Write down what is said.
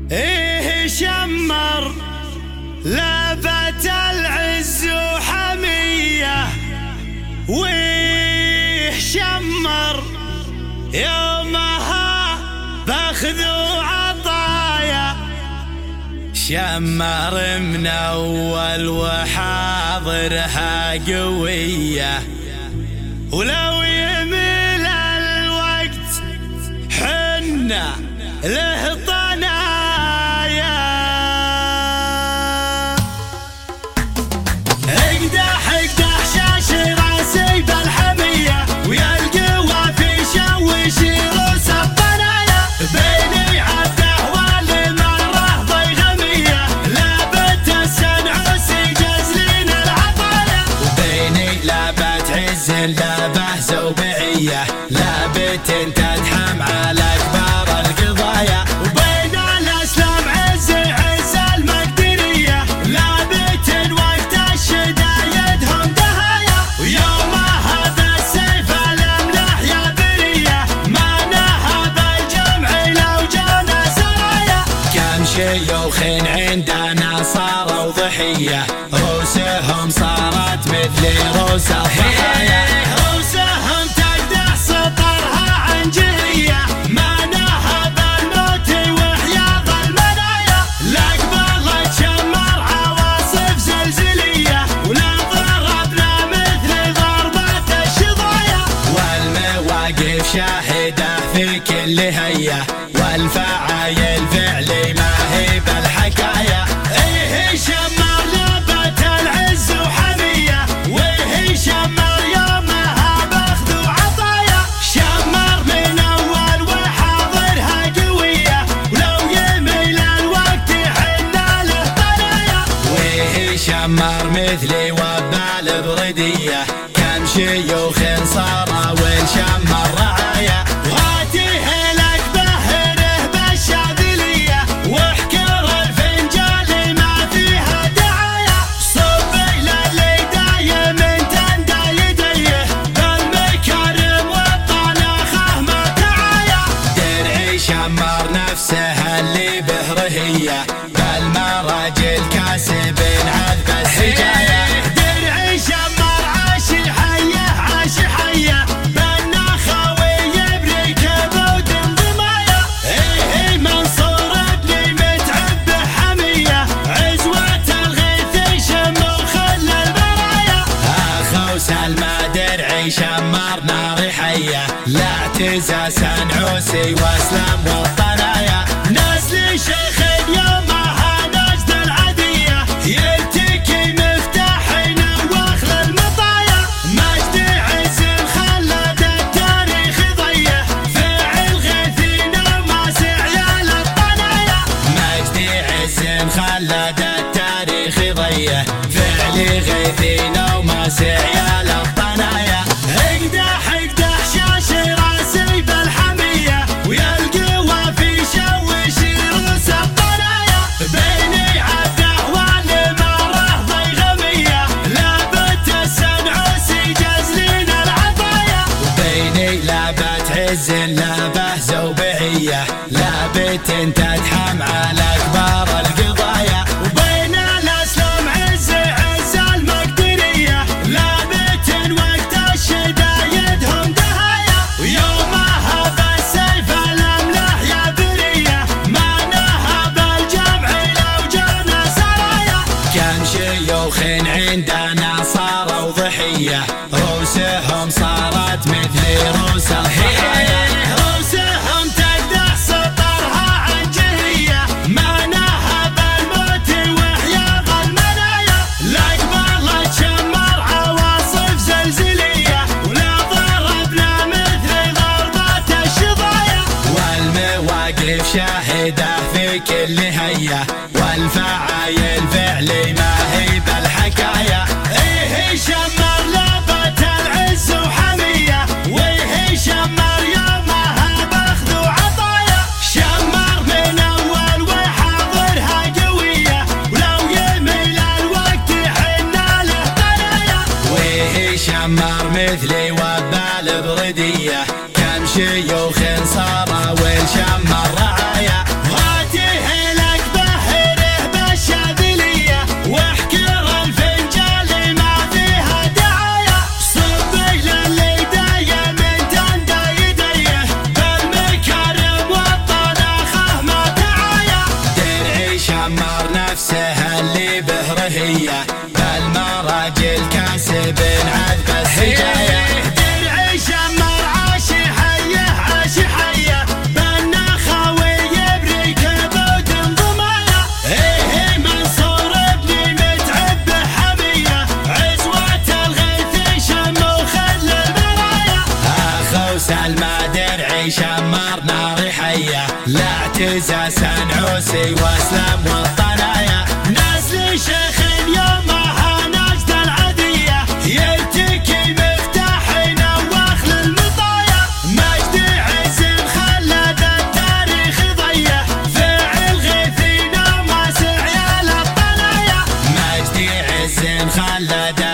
ايه شمر لابت العز وحمية، ويه شمر يومها باخذ وعطايا. شمر من اول وحاضرها قوية، ولو يميل الوقت حنا له طنايا. اقدح اقدح شاشي راسي بالحمية، ويا القوى في شوش روس الطنايا. بيني عبده والمرة ضيغمية، لابت السنعوسي جزلين العطايا. وبيني لابت عز لابه زوبعية، لابت تدحم على كبار القضايا. وبين الاسلام عز عز المقدرية، لابت وقت الشدايدهم دهايا. ويومها بالسيف الاملاح يا برية، ما نهب الجمع لو جانا سرايا. كم شيوخ عندنا صاروا ضحية، روسهم صارت مثل روس الضحايا. روسهم تقدح سطرها عن جهية، ما نهب الموت وحياض المنايا. لقبلت شمر عواصف زلزلية، ولا ضربنا مثل ضربات الشظايا. والمواقف شاهدة في كل هية، والفعايل فعلي ما هي بالحكاية. ايه شمر لابت العز وحمية، ويه شمر يومها باخذ وعطايا. شمر من اول وحاضرها قوية، ولو يميل الوقت حنا له طنايا. ويه شمر مثلي وبال بردية، كم شيوخ صار والشمر رعايا. واتيه لك بهره بالشاذلية، واحكر الفنجال ما فيها دعايا. صبي للي دايم تندى يديه، بالمكرم والطناخه ما تعايا. درعي شمر نفسه اللي بهرهية، بالمراجل كاسب عذب السجايا. درعي شمر عاشي حيه عاشي حيه، بالنخاوي يبري كبود ضمايا. ايه منصور ابني متعب بحمية، عزوة الغيث يشم وخل البرايا. اخو سلمى درعي شمر نار حية، لا اعتزاز نعوسي واسلام والطنايا. نسل شيخ يومها نجد العدية، يلتكي مفتاحنا واخل المطايا. مجد عز خلد التاريخ ضيه، فعل غيثينا وماسع يا للطنايا. مجد عز خلد التاريخ ضيه، فعل غيثينا وماسع يا للطنايا. اقدح اقدح شاشي راسي بالحمية، ويا القوى في شوش روس الطنايا. بيني عبده والمرة ضيغمية، لابت السنعوسي جزلين العطايا. وبيني لابت عز لابه زوبعية، لابت تدحم على كبار القضايا. وبين الاسلام عز عز المقدرية، لابت وقت الشدايدهم دهايا. ويومها بالسيف الاملاح يا برية، ما نهب الجمع لو جانا سرايا. كم شيوخ عندنا صاروا ضحية، روسهم صارت مثل روس الضحايا. روسهم تقدح سطرها عن جهية، ما نهب الموت وحياض المنايا. لقبلت شمر عواصف زلزلية، ولا ضربنا مثل ضربات الشظايا. والمواقف شاهدة في كل هية، والفعايل فعلي ما هي بالحكاية. ايه شمر لابت العز وحمية، ويه شمر يومها باخذ وعطايا. شمر من اول وحاضرها قوية، ولو يميل الوقت حنا له طنايا. ويه شمر مثلي وبال بردية، كم شيوخ صار والشمر رعايا. واتيه نفسه اللي به رهية، بالمراجل كاسب عذب السجايا. درعي شمر عاشي حيه عاشي حيه، بنا خوي يبري كبود ضمايا. ايه منصور ابني متعب بحميه، عزوة الغيث شموخ المرايا. اخو سلمى درعي شمر نار حيه، لا اعتزاز عوسي واسلام والطنايا. نسل شيخ يومها نجد العديه، يرتكي مفتاحنا واخل المطايا. مجد عز خلد التاريخ ضيه، فعل غيثنا واسع يا الطنايا. مجد عز خلد